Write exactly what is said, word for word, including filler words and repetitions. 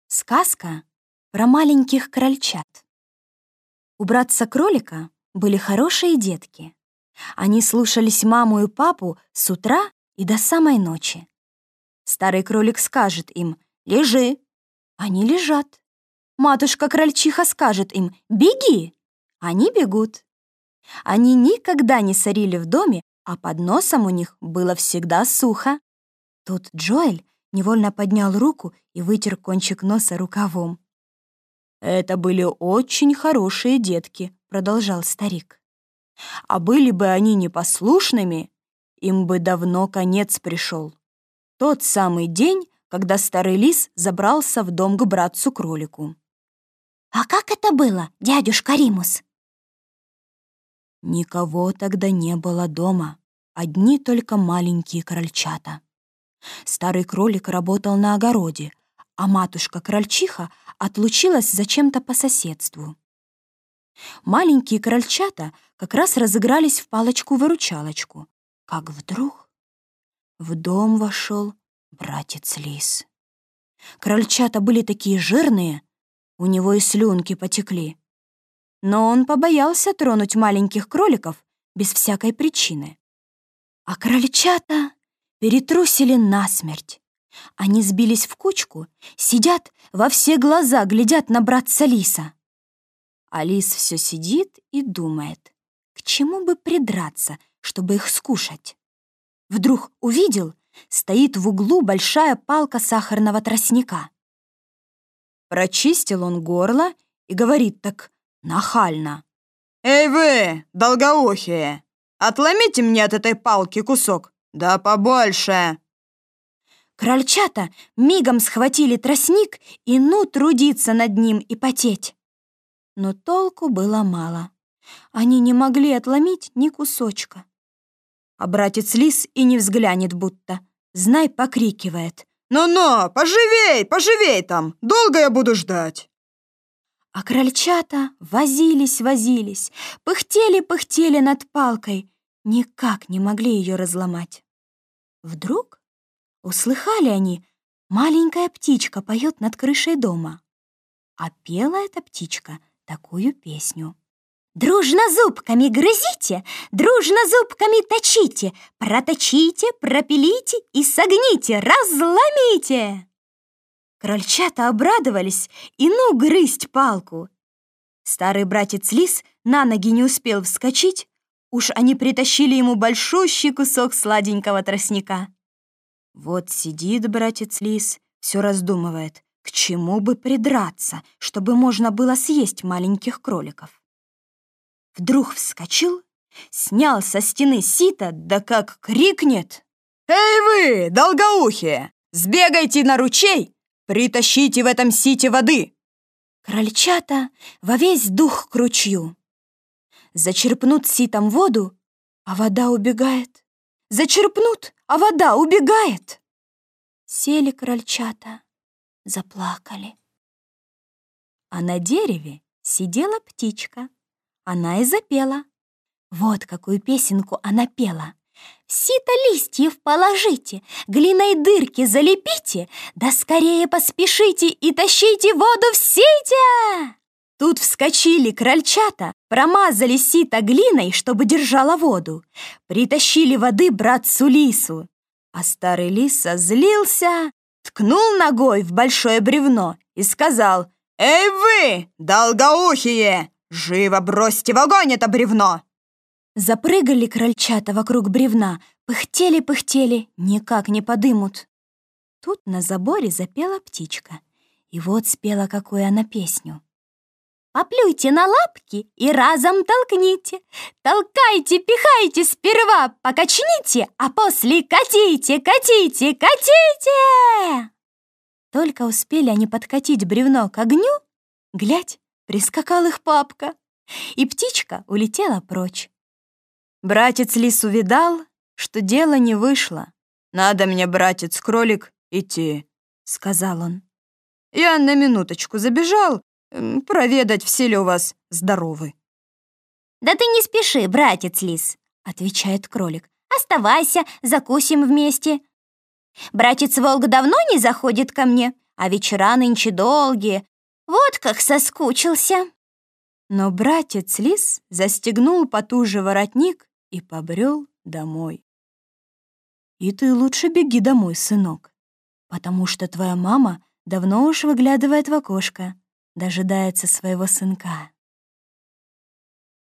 Сказка про маленьких крольчат. У братца-кролика были хорошие детки. Они слушались маму и папу с утра и до самой ночи. Старый кролик скажет им «Лежи». Они лежат. Матушка-крольчиха скажет им «Беги». Они бегут. Они никогда не сорили в доме, а под носом у них было всегда сухо. Тут Джоэль невольно поднял руку и вытер кончик носа рукавом. «Это были очень хорошие детки», — продолжал старик. «А были бы они непослушными, им бы давно конец пришел. Тот самый день, когда старый лис забрался в дом к братцу-кролику». «А как это было, дядюшка Римус?» Никого тогда не было дома, одни только маленькие крольчата. Старый кролик работал на огороде, а матушка-крольчиха отлучилась зачем-то по соседству. Маленькие крольчата как раз разыгрались в палочку-выручалочку, как вдруг в дом вошел братец-лис. Крольчата были такие жирные, у него и слюнки потекли. Но он побоялся тронуть маленьких кроликов без всякой причины. А крольчата перетрусили насмерть. Они сбились в кучку, сидят, во все глаза глядят на братца лиса. А лис все сидит и думает, к чему бы придраться, чтобы их скушать. Вдруг увидел, стоит в углу большая палка сахарного тростника. Прочистил он горло и говорит так нахально: «Эй вы, долгоухие, отломите мне от этой палки кусок, да побольше!» Крольчата мигом схватили тростник и ну трудиться над ним и потеть. Но толку было мало. Они не могли отломить ни кусочка. А братец-лис и не взглянет будто, знай, покрикивает: «Ну-ну, поживей, поживей там, долго я буду ждать!» А крольчата возились-возились, пыхтели-пыхтели над палкой, никак не могли ее разломать. Вдруг услыхали они, маленькая птичка поет над крышей дома. А пела эта птичка такую песню: «Дружно зубками грызите, дружно зубками точите, проточите, пропилите и согните, разломите!» Крольчата обрадовались и ну грызть палку. Старый братец-лис на ноги не успел вскочить, уж они притащили ему большущий кусок сладенького тростника. Вот сидит братец-лис, все раздумывает, к чему бы придраться, чтобы можно было съесть маленьких кроликов. Вдруг вскочил, снял со стены сито, да как крикнет: «Эй вы, долгоухие, сбегайте на ручей, притащите в этом сите воды!» Крольчата во весь дух к ручью. Зачерпнут ситом воду, а вода убегает. Зачерпнут, а вода убегает. Сели крольчата, заплакали. А на дереве сидела птичка. Она и запела. Вот какую песенку она пела: «В сито листьев положите, глиной дырки залепите, да скорее поспешите и тащите воду в сито!» Тут вскочили крольчата, промазали сито глиной, чтобы держала воду, притащили воды братцу лису. А старый лис злился, ткнул ногой в большое бревно и сказал: «Эй вы, долгоухие, живо бросьте в огонь это бревно!» Запрыгали крольчата вокруг бревна, пыхтели-пыхтели, никак не подымут. Тут на заборе запела птичка, и вот спела какую она песню: «Поплюйте на лапки и разом толкните, толкайте, пихайте сперва, покачните, а после катите, катите, катите!» Только успели они подкатить бревно к огню, глядь, прискакал их папка, и птичка улетела прочь. Братец-лис увидал, что дело не вышло. «Надо мне, братец-кролик, идти», — сказал он. «Я на минуточку забежал, проведать, все ли у вас здоровы». «Да ты не спеши, братец-лис», — отвечает кролик. «Оставайся, закусим вместе. Братец-волк давно не заходит ко мне, а вечера нынче долгие. Вот как соскучился». Но братец Лис застегнул потуже воротник и побрел домой. И ты лучше беги домой, сынок, потому что твоя мама давно уж выглядывает в окошко, дожидается своего сынка.